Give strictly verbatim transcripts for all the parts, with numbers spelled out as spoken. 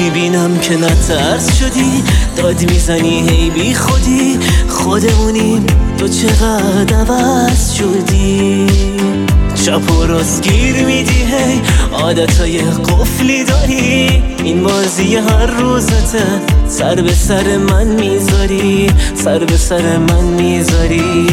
میبینم که نترس شدی، داد میزنی هی بی خودی، خودمونیم تو چقدر عوض شدی. چپ و راست گیر میدی هی، عادتای قفلی داری، این بازی هر روزته، سر به سر من میذاری، سر به سر من میذاری.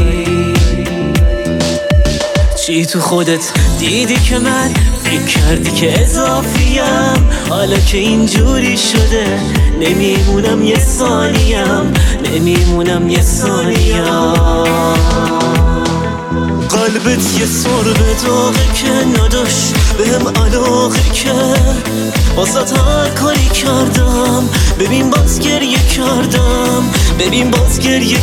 چی تو خودت دیدی که من فکر کردی که اضافیم؟ حالا که اینجوری شده نمیمونم یه ثانیم، نمیمونم یه ثانیم. قلبت یه سربه داغه که نداشت بهم علاقه که واسه هر کاری کردم، ببین باز گریه کردم، ببین باز گریه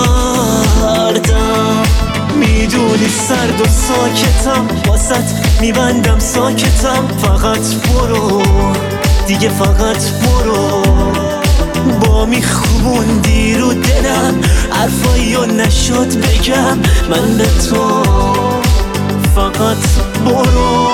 کردم. میدونی سرد و ساکتم، واسط میبندم ساکتم، فقط برو دیگه، فقط برو. با میخوندی رو دلم حرفایی و نشد بگم، من به تو فقط برو.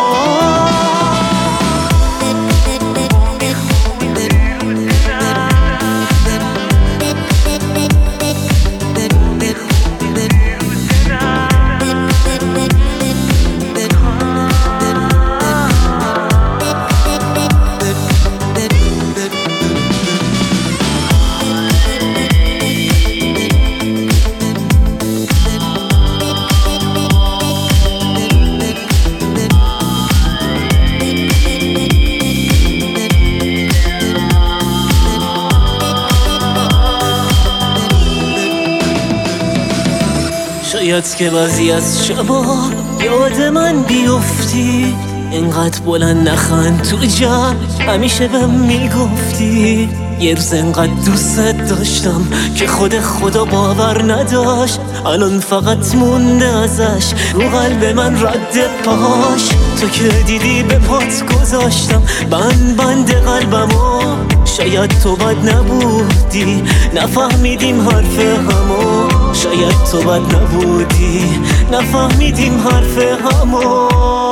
شاید که بعضی از شبا یاد من بیفتی، اینقدر بلند نخند تو جمع، همیشه بهم میگفتی. یه روز اینقدر دوست داشتم که خود خدا باور نداشت، الان فقط مونده ازش رو قلب من رد پاش. تو که دیدی به پات گذاشتم بند بند قلبمو، شاید تو بد نبودی نفهمیدیم حرف همو، شاید تو بد نبودی نفهمیدیم حرف همو.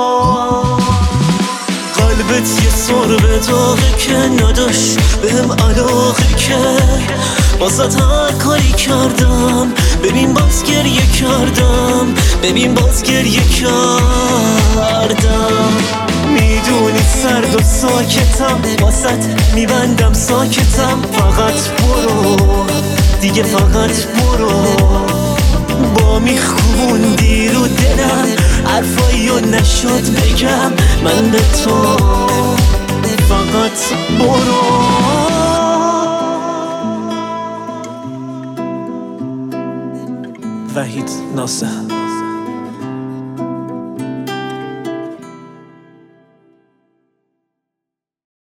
قلبت یه سربه داغه که نداشت بهم علاقه که واسه هر کاری کردم، ببین باز گریه کردم، ببین باز گریه کردم. میدونی سرد و ساکتم، واسط میبندم ساکتم، فقط برو دیگه، فقط برو. با میخوندی رو دلم حرفایی و نشد بگم، من به تو فقط برو. وحید ناصر.